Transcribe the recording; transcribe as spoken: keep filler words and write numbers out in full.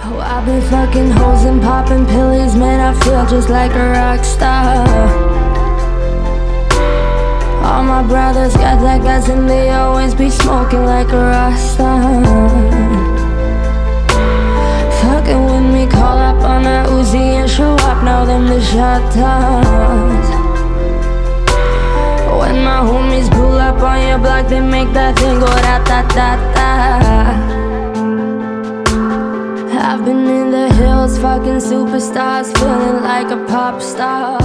Oh, I've been fucking hoes and popping pillies, man, I feel just like a rock star. All my brothers got that gas and they always be smoking like a rasta. Fucking with me, call up on that Uzi and show up, now them the shot toss. When my homies pull up on your block, they make that thing go da-da-da-da. I've been in the hills, fucking superstars, feeling like a pop star.